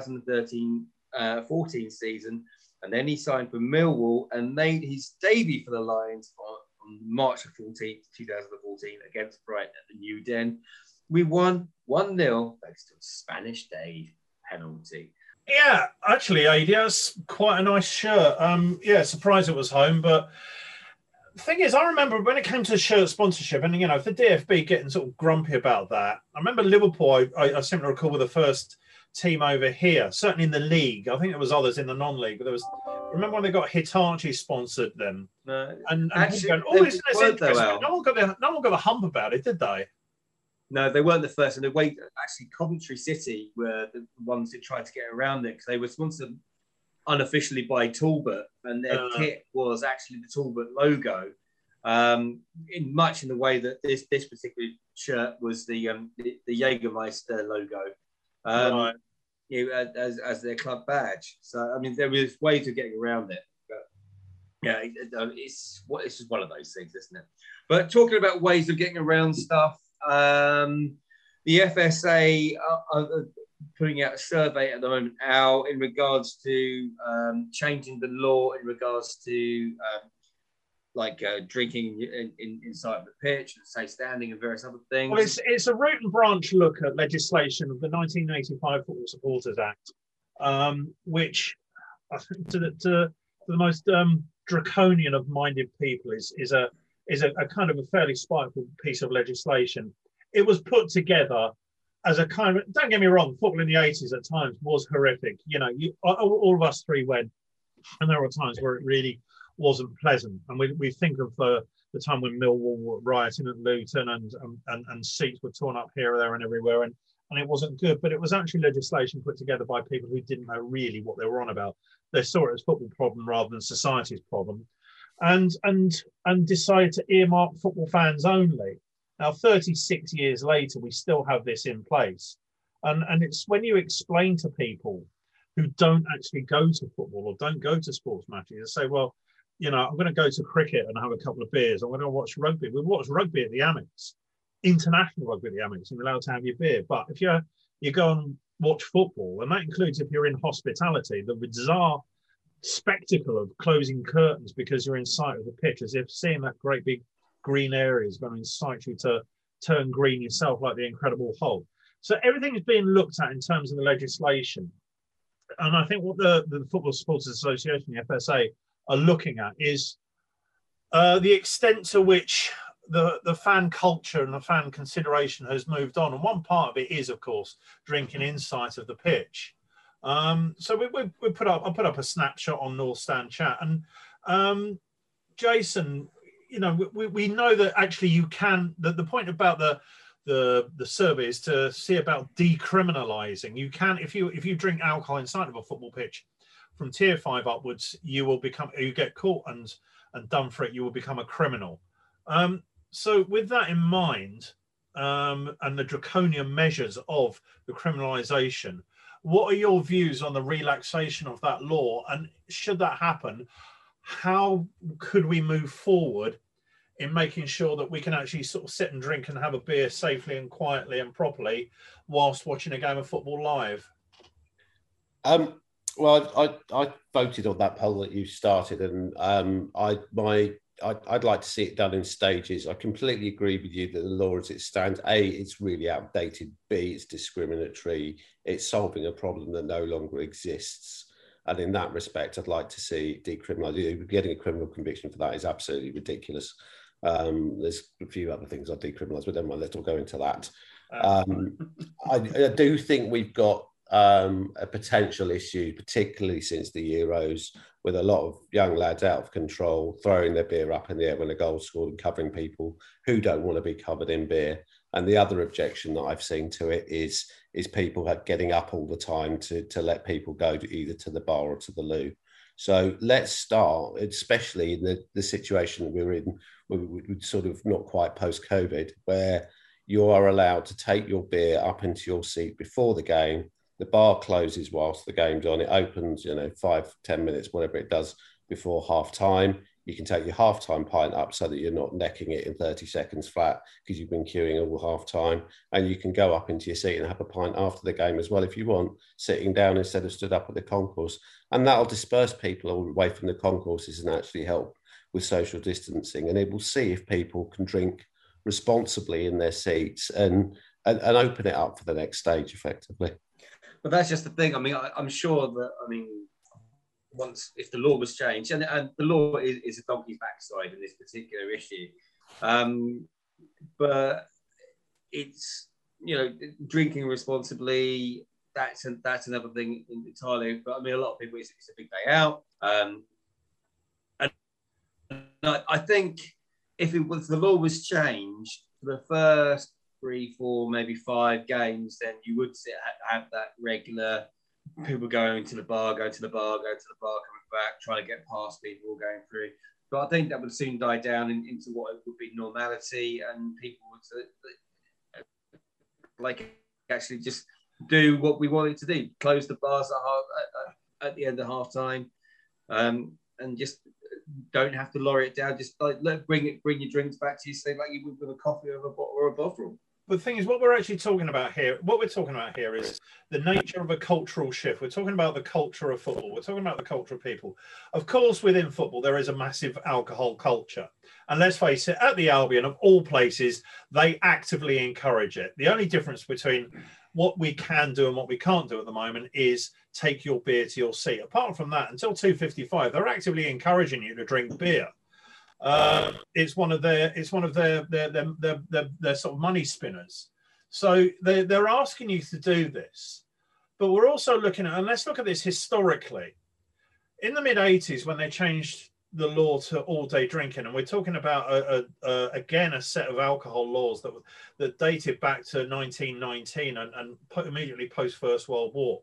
2013-14 season, and then he signed for Millwall and made his debut for the Lions on March 14th, 2014 against Brighton at the New Den. We won 1-0 thanks to a Spanish Dave penalty. Yeah, actually, AD, that's quite a nice shirt. Surprised it was home, but the thing is, I remember when it came to shirt sponsorship, and you know, the DFB getting sort of grumpy about that. I remember Liverpool. I seem to recall, were the first team over here, certainly in the league. I think there was others in the non-league, but there was. Remember when they got Hitachi sponsored them? And actually, going, this is interesting. No one got the hump about it, did they? No, they weren't the first. And the way, actually, Coventry City were the ones who tried to get around it, because they were sponsored unofficially by Talbot, and their kit was actually the Talbot logo, in the way that this particular shirt was the Jägermeister logo, right. As their club badge. So I mean, there was ways of getting around it. But yeah, it's just one of those things, isn't it? But talking about ways of getting around stuff. The FSA putting out a survey at the moment, Al, in regards to changing the law in regards to drinking inside of the pitch, say standing and various other things. Well, it's a root and branch look at legislation of the 1985 Football Supporters Act, which I think to the most draconian of minded people is a kind of a fairly spiteful piece of legislation. It was put together as a kind of, don't get me wrong, football in the 80s at times was horrific. You know, all of us three went, and there were times where it really wasn't pleasant. And we think of the time when Millwall were rioting at Luton and seats were torn up here, there, and everywhere, and it wasn't good. But it was actually legislation put together by people who didn't know really what they were on about. They saw it as football problem rather than society's problem, and decided to earmark football fans only. Now, 36 years later, we still have this in place. And it's when you explain to people who don't actually go to football or don't go to sports matches, they say, well, you know, I'm going to go to cricket and have a couple of beers. I'm going to watch rugby. We watch rugby at the Amex, international rugby at the Amex, and you're allowed to have your beer. But if you go and watch football, and that includes if you're in hospitality, the bizarre spectacle of closing curtains because you're in sight of the pitch, as if seeing that great big green area is going to incite you to turn green yourself like the Incredible Hulk. So everything is being looked at in terms of the legislation. And I think what the Football Supporters Association, the FSA, are looking at is the extent to which the fan culture and the fan consideration has moved on. And one part of it is, of course, drinking inside of the pitch. So I put up a snapshot on North Stand Chat. And Jason, you know, we know that actually you can, the point about the survey is to see about decriminalising. You can, if you drink alcohol inside of a football pitch from tier 5 upwards, you get caught and done for it, you will become a criminal. So with that in mind, and the draconian measures of the criminalisation, what are your views on the relaxation of that law? And should that happen, how could we move forward in making sure that we can actually sort of sit and drink and have a beer safely and quietly and properly whilst watching a game of football live? Well, I voted on that poll that you started, and I'd like to see it done in stages. I completely agree with you that the law as it stands, A, it's really outdated, B, it's discriminatory, it's solving a problem that no longer exists. And in that respect, I'd like to see decriminalised. Getting a criminal conviction for that is absolutely ridiculous. There's a few other things I'd decriminalise, but then let's not go into that. I do think we've got a potential issue, particularly since the Euros, with a lot of young lads out of control, throwing their beer up in the air when a goal's scored and covering people who don't want to be covered in beer. And the other objection that I've seen to it is people getting up all the time to let people go either to the bar or to the loo. So let's start, especially in the situation that we're in, we're sort of not quite post-COVID, where you are allowed to take your beer up into your seat before the game. The bar closes whilst the game's on. It opens, 5-10 minutes, whatever it does, before half time. You can take your half-time pint up so that you're not necking it in 30 seconds flat because you've been queuing all half-time. And you can go up into your seat and have a pint after the game as well if you want, sitting down instead of stood up at the concourse. And that'll disperse people away from the concourses and actually help with social distancing. And it will see if people can drink responsibly in their seats and open it up for the next stage effectively. But that's just the thing. I mean, I'm sure that, once, if the law was changed, and the law is a donkey's backside in this particular issue, but it's, drinking responsibly, that's another thing entirely. But I mean, a lot of people, it's a big day out. And I think if the law was changed for the first 3, 4, maybe 5 games, then you would have that regular people going to the bar, coming back, trying to get past people all going through. But I think that would soon die down into what would be normality, and people would actually just do what we wanted to do: close the bars at the end of half time, and just don't have to lower it down. Just bring your drinks back to you, say like you would with a coffee or a bottle or a bottle. the thing is, what we're talking about here is the nature of a cultural shift. We're talking about the culture of football. We're talking about the culture of people. Of course, within football, there is a massive alcohol culture. And let's face it, at the Albion, of all places, they actively encourage it. The only difference between what we can do and what we can't do at the moment is take your beer to your seat. Apart from that, until 2:55, they're actively encouraging you to drink beer. It's one of their sort of money spinners. So they're asking you to do this, but we're also looking at, and let's look at this historically. In the mid-80s, when they changed the law to all-day drinking, and we're talking about again a set of alcohol laws that dated back to 1919 and immediately post First World War.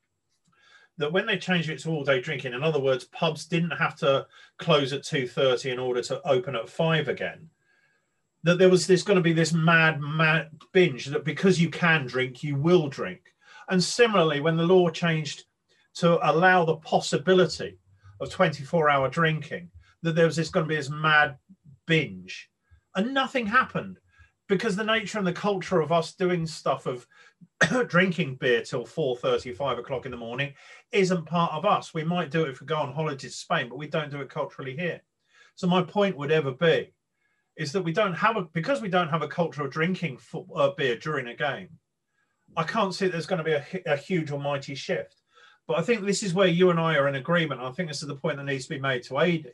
That when they changed it to all-day drinking, in other words, pubs didn't have to close at 2:30 in order to open at 5 again. That there's going to be this mad binge that because you can drink, you will drink. And similarly, when the law changed to allow the possibility of 24-hour drinking, that there was going to be this mad binge, and nothing happened because the nature and the culture of us doing stuff of drinking beer till 4:30, 5 o'clock in the morning isn't part of us. We might do it if we go on holiday to Spain, but we don't do it culturally here. So my point would ever be is that because we don't have a culture of drinking beer during a game, I can't see there's going to be a huge almighty shift. But I think this is where you and I are in agreement. I think this is the point that needs to be made to Adi,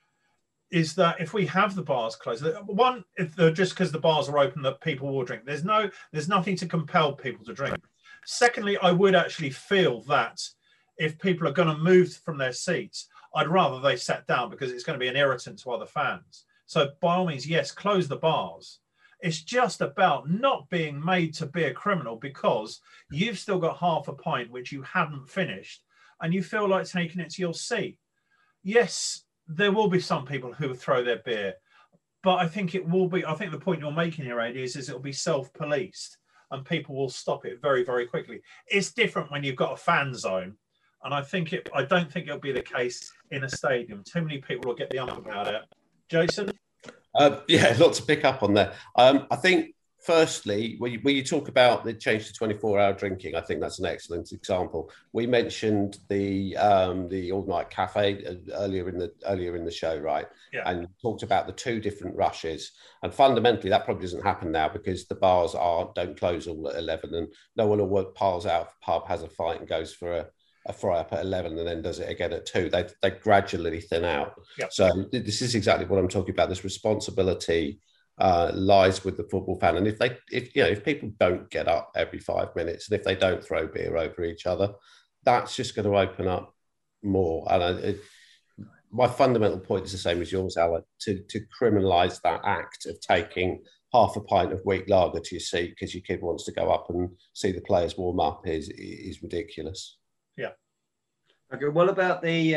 is that if we have the bars closed, one, if just because the bars are open, that people will drink. There's nothing to compel people to drink. Secondly, I would actually feel that if people are going to move from their seats, I'd rather they sat down because it's going to be an irritant to other fans. So by all means, yes, close the bars. It's just about not being made to be a criminal because you've still got half a pint which you haven't finished and you feel like taking it to your seat. Yes, there will be some people who throw their beer, but I think the point you're making here, Adi, is it'll be self-policed and people will stop it very, very quickly. It's different when you've got a fan zone. And I don't think it'll be the case in a stadium. Too many people will get the ump about it. Jason? Yeah, lots to pick up on there. I think, firstly, when you talk about the change to 24-hour drinking, I think that's an excellent example. We mentioned the all-night cafe earlier in the show, right? Yeah. And talked about the two different rushes. And fundamentally, that probably doesn't happen now because the bars don't close all at 11, and no one will piles out of the pub, has a fight, and goes for a fry up at 11 and then does it again at 2. They gradually thin out. Yep. So this is exactly what I'm talking about. This responsibility lies with the football fan. And if people don't get up every 5 minutes and if they don't throw beer over each other, that's just going to open up more. And my fundamental point is the same as yours, Alan, to criminalise that act of taking half a pint of weak lager to your seat because your kid wants to go up and see the players warm up is ridiculous. Yeah. Okay. What about the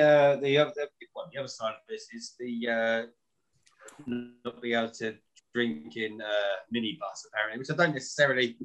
other side of this is the not be able to drink in minibus apparently, which I don't necessarily,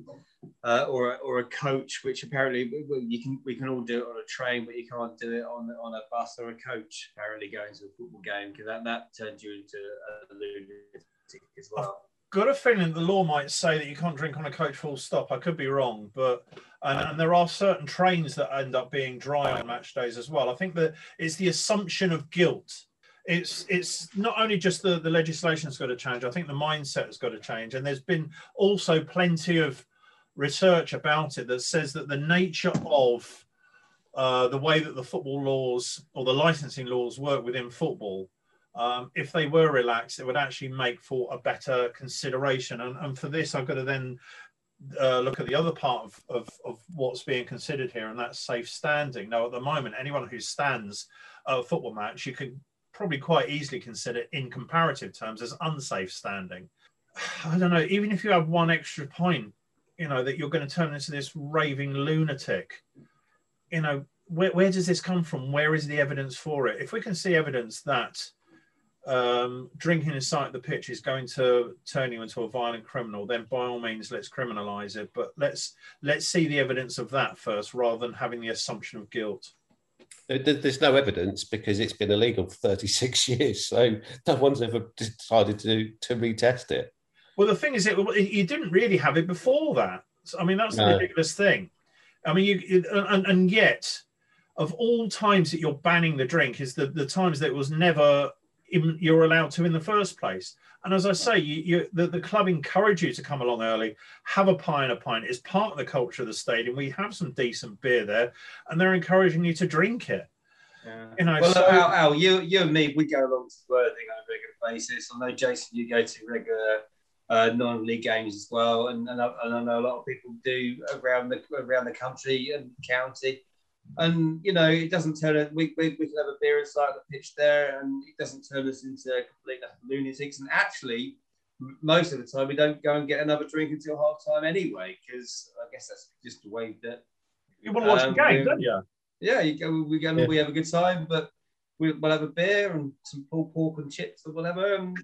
or a coach, which apparently we can all do it on a train, but you can't do it on a bus or a coach. Apparently, going to a football game because that turns you into a lunatic as well. Got a feeling the law might say that you can't drink on a coach full stop. I could be wrong, but and there are certain trains that end up being dry on match days as well. I think that it's the assumption of guilt. It's not only just the legislation has got to change. I think the mindset has got to change. And there's been also plenty of research about it that says that the nature of the way that the football laws or the licensing laws work within football, if they were relaxed, it would actually make for a better consideration. And for this, I've got to then look at the other part of what's being considered here, and that's safe standing. Now, at the moment, anyone who stands at a football match, you can probably quite easily consider in comparative terms as unsafe standing. I don't know, even if you have one extra point, that you're going to turn into this raving lunatic, where does this come from? Where is the evidence for it? If we can see evidence that drinking inside the pitch is going to turn you into a violent criminal, then by all means let's criminalize it, but let's see the evidence of that first rather than having the assumption of guilt. There's no evidence because it's been illegal for 36 years, so no one's ever decided to retest it. Well, the thing is, you didn't really have it before that. So, I mean, that's the No. ridiculous thing. I mean, and yet, of all times that you're banning the drink, is the times that it was never you're allowed to in the first place. And as I say, the club encourage you to come along early, have a pie and a pint. It's part of the culture of the stadium. We have some decent beer there, and they're encouraging you to drink it. Yeah. You know, well, so, Al, you and me, we go along to Worthing on a regular basis. I know, Jason, you go to regular non-league games as well, and I know a lot of people do around the country and county. And you know, it doesn't turn it. We can have a beer inside the pitch there, and it doesn't turn us into complete lunatics. And actually, most of the time, we don't go and get another drink until half time anyway, because I guess that's just the way that you want to watch the game, don't you? Yeah, you go. We go. Yeah. We have a good time, but we'll have a beer and some pulled pork and chips or whatever. And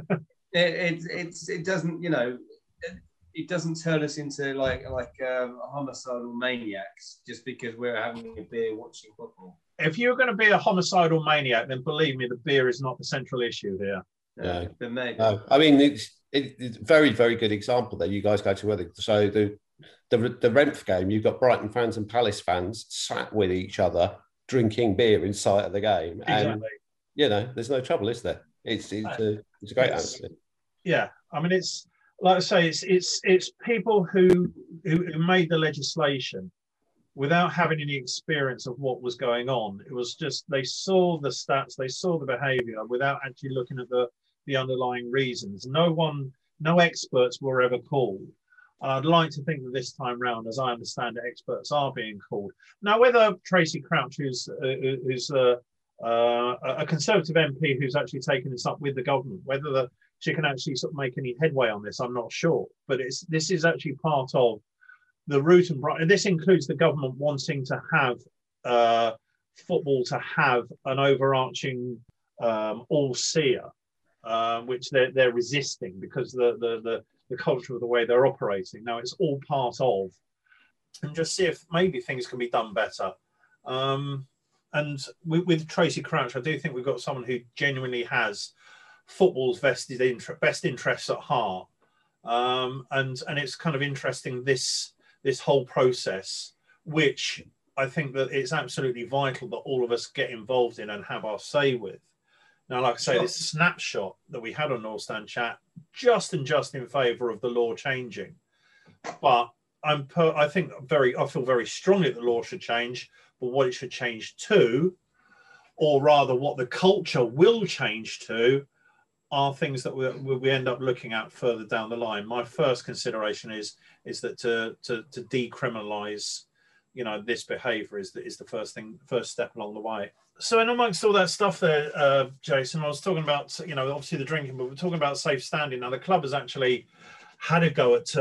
it doesn't, you know, it doesn't turn us into like homicidal maniacs just because we're having a beer watching football. If you're going to be a homicidal maniac, then believe me, the beer is not the central issue here. No, maybe. No. I mean, it's very, very good example there. You guys go to Worthing. So the Renf game, you've got Brighton fans and Palace fans sat with each other drinking beer in sight of the game. Exactly. And, you know, there's no trouble, is there? It's a great atmosphere. Yeah. I mean, it's like I say, it's people who made the legislation without having any experience of what was going on. It was just, they saw the stats, they saw the behavior without actually looking at the underlying reasons. No experts were ever called. And I'd like to think that this time round, as I understand it, experts are being called. Now, whether Tracy Crouch, who's a Conservative MP who's actually taken this up with the government, whether she can actually sort of make any headway on this, I'm not sure. But this is actually part of the route and this includes the government wanting to have football to have an overarching all-seer, which they're resisting because the culture of the way they're operating. Now it's all part of, and just see if maybe things can be done better. And with Tracy Crouch, I do think we've got someone who genuinely has football's best interests at heart. And it's kind of interesting this whole process, which I think that it's absolutely vital that all of us get involved in and have our say with. Now, like I say, this snapshot that we had on North Stand Chat, just in favour of the law changing. But I feel very strongly that the law should change, but what it should change to, or rather what the culture will change to, are things that we end up looking at further down the line. My first consideration is that to decriminalise, you know, this behaviour is the first step along the way. So in amongst all that stuff there, Jason, I was talking about, you know, obviously the drinking, but we're talking about safe standing. Now the club has actually had a go at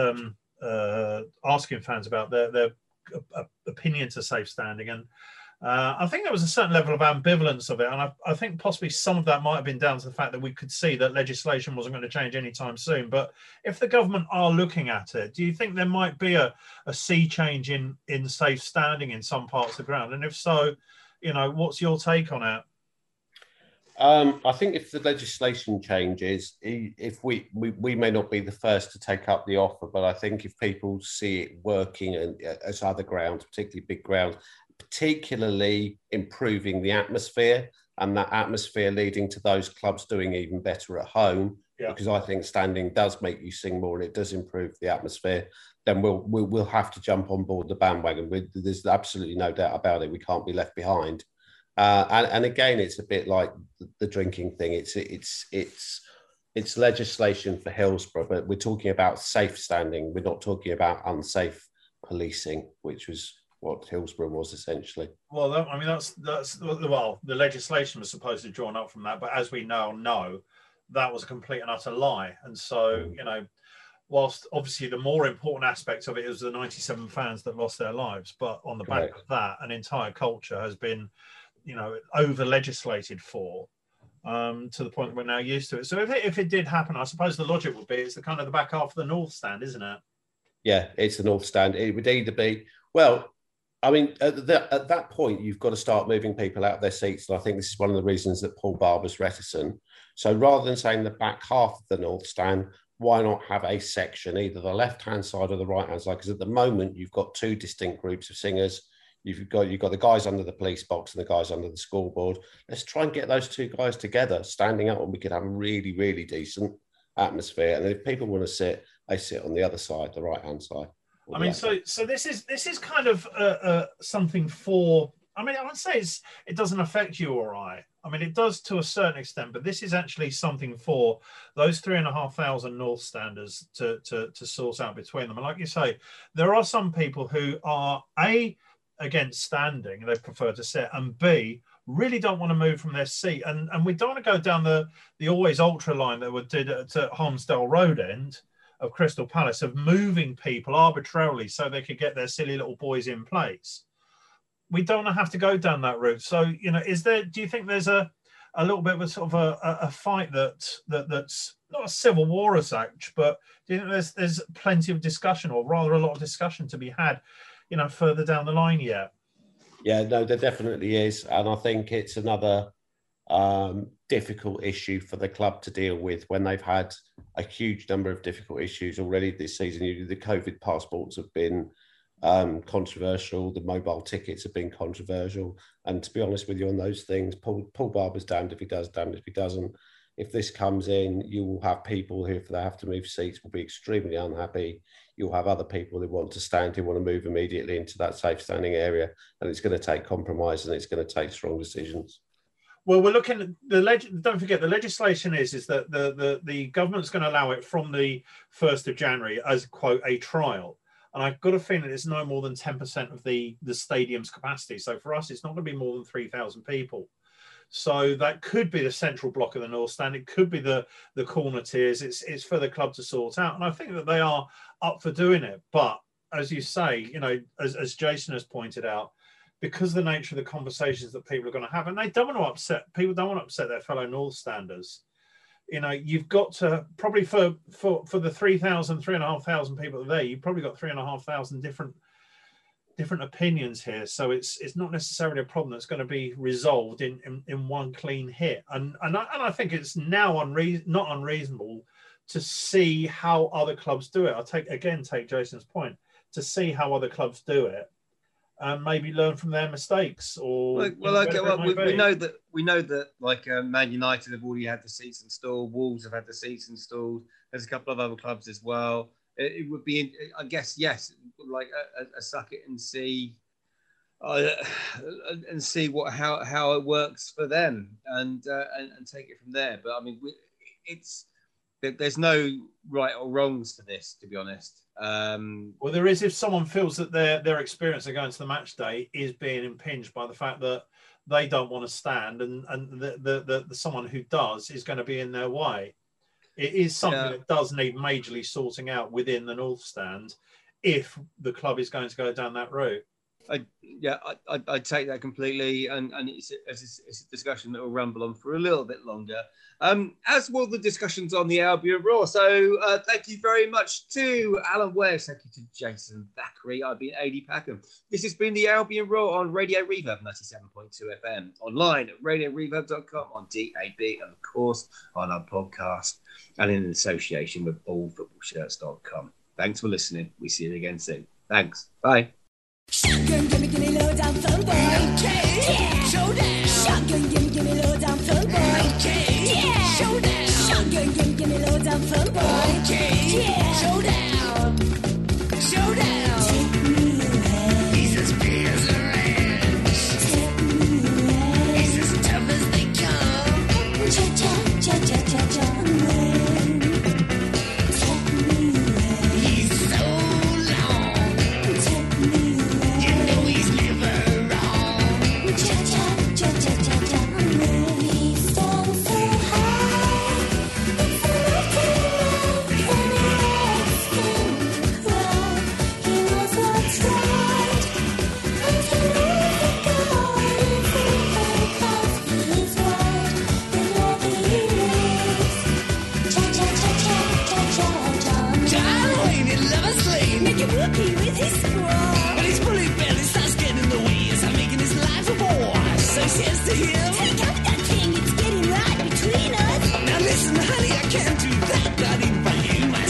asking fans about their opinion to safe standing, and I think there was a certain level of ambivalence of it, and I think possibly some of that might have been down to the fact that we could see that legislation wasn't going to change anytime soon. But if the government are looking at it, do you think there might be a sea change in safe standing in some parts of the ground? And if so, you know, what's your take on it? I think if the legislation changes, if we may not be the first to take up the offer, but I think if people see it working as other grounds, particularly big grounds, particularly improving the atmosphere, and that atmosphere leading to those clubs doing even better at home, because I think standing does make you sing more and it does improve the atmosphere, then we'll have to jump on board the bandwagon. There's absolutely no doubt about it. We can't be left behind. And again, it's a bit like the drinking thing. It's legislation for Hillsborough, but we're talking about safe standing. We're not talking about unsafe policing, which was what Hillsborough was essentially. Well, I mean, that's the legislation was supposedly drawn up from that, but as we now know, that was a complete and utter lie. And so, you know, whilst obviously the more important aspect of it is the 97 fans that lost their lives, but on the back of that, an entire culture has been, you know, over legislated for, to the point that we're now used to it. So if it did happen, I suppose the logic would be it's the kind of the back half of the North Stand, isn't it? Yeah, it's the North Stand. It would either be, well, I mean, at that point, you've got to start moving people out of their seats. And I think this is one of the reasons that Paul Barber's reticent. So rather than saying the back half of the North Stand, why not have a section, either the left-hand side or the right-hand side? Because at the moment, you've got two distinct groups of singers. You've got the guys under the police box and the guys under the scoreboard. Let's try and get those two guys together, standing up, and we could have a really, really decent atmosphere. And if people want to sit, they sit on the other side, the right-hand side. I mean, so this is kind of something for. I mean, I would say it doesn't affect you or I. I mean, it does to a certain extent, but this is actually something for those 3,500 North Standers to sort out between them. And like you say, there are some people who are A, against standing, they prefer to sit, and B, really don't want to move from their seat. And we don't want to go down the Always Ultra line that we did at Holmesdale Road end of Crystal Palace, of moving people arbitrarily so they could get their silly little boys in place. We don't have to go down that route. So, do you think there's a little bit of a sort of a fight that's not a civil war as such, but do you think there's plenty of discussion, or rather a lot of discussion to be had, further down the line yet? Yeah, no, there definitely is. And I think it's another difficult issue for the club to deal with when they've had a huge number of difficult issues already this season. The COVID passports have been controversial. The mobile tickets have been controversial. And to be honest with you on those things, Paul Barber's damned if he does, damned if he doesn't. If this comes in, you will have people who, if they have to move seats, will be extremely unhappy. You'll have other people who want to stand, who want to move immediately into that safe standing area. And it's going to take compromise, and it's going to take strong decisions. Well, we're looking at don't forget, the legislation is that the government's going to allow it from the 1st of January as, quote, a trial. And I've got a feeling it's no more than 10% of the stadium's capacity. So for us, it's not going to be more than 3,000 people. So that could be the central block of the North Stand. It could be the corner tiers. It's for the club to sort out. And I think that they are up for doing it. But as you say, as Jason has pointed out, because of the nature of the conversations that people are going to have, and they don't want to upset their fellow North Standers. You've got to probably for the 3,500 people that are there, you've probably got 3,500 different opinions here. So it's not necessarily a problem that's going to be resolved in one clean hit. And I think it's now not unreasonable to see how other clubs do it. I'll take Jason's point, to see how other clubs do it, and maybe learn from their mistakes. Or we know that like Man United have already had the seats installed. Wolves have had the seats installed. There's a couple of other clubs as well. It would be, I guess, yes, like a suck it and see, how it works for them, and take it from there. But I mean, there's no right or wrongs to this, to be honest. Well, there is if someone feels that their experience of going to the match day is being impinged by the fact that they don't want to stand, and the someone who does is going to be in their way. It is something that does need majorly sorting out within the North Stand if the club is going to go down that route. I take that completely, and it's a discussion that will rumble on for a little bit longer, as will the discussions on the Albion Roar. So thank you very much to Alan Wales, thank you to Jason Thackeray. I've been Adi Packham. This has been the Albion Roar on Radio Reverb 97.2 FM, online at radioreverb.com, on DAB, and of course on our podcast, and in association with allfootballshirts.com. Thanks for listening. We see you again soon. Thanks. Bye. Shotgun, gimme low down fun boy. Okay, yeah. Showdown. Shotgun, gimme low down fun boy. Okay, yeah. Showdown. Shotgun, gimme low down fun boy. Okay, yeah. Showdown. Showdown. Take me away. He's as big as a ranch. Take me away. He's as tough as they come. Cha cha cha cha cha cha. Take me away. He's so long. Take me away. You know he's never wrong. Cha cha cha cha cha cha. He stands so high. It's enough to know when he asks him why. He knows what's right, and he knows the God is because he's white and lucky he is. Cha cha cha cha cha cha cha. John Wayne in Lover's Lane, make a whoopee with his squaw. When his bully belly starts getting in the way, as I'm making his life a war. So she says to him, take up that thing, it's getting right between us. Now listen, honey, I can't do that, not even for you, my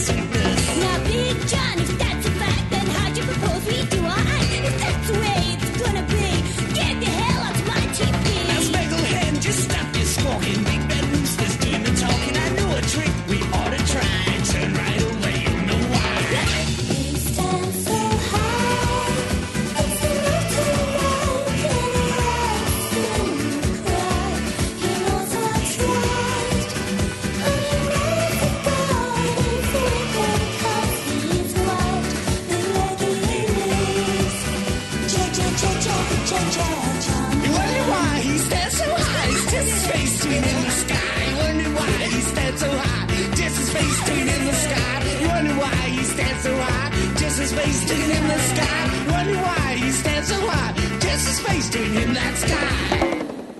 stands so high. Just his face sticking in the sky. Wonder why he stands so high. Just his face sticking in the sky. Wonder why he stands so high. Just his face sticking in that sky.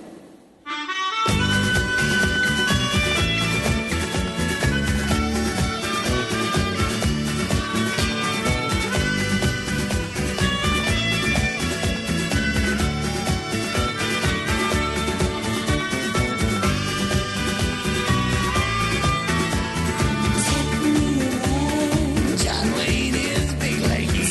John Wayne is big leggy.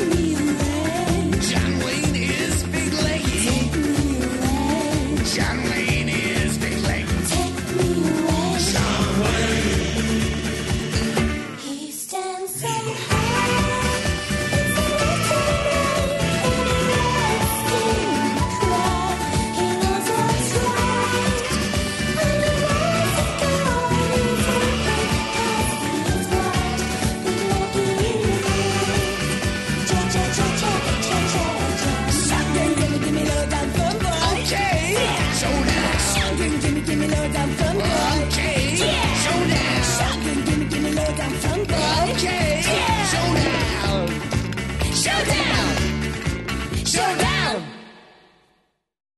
John Wayne is big leggy. John Wayne is big leggy. John Wayne. He stands so high, it's a little cry. He knows what's right, and he wants to go and he's happy 'cause he's white. Big leggy, cha cha cha cha cha cha cha. Shotgun, give me low down fun boy. Okay. Showdown. Shotgun, give me low down fun boy. Okay. Showdown. Shotgun, give me low down fun boy. Okay. Showdown. Showdown.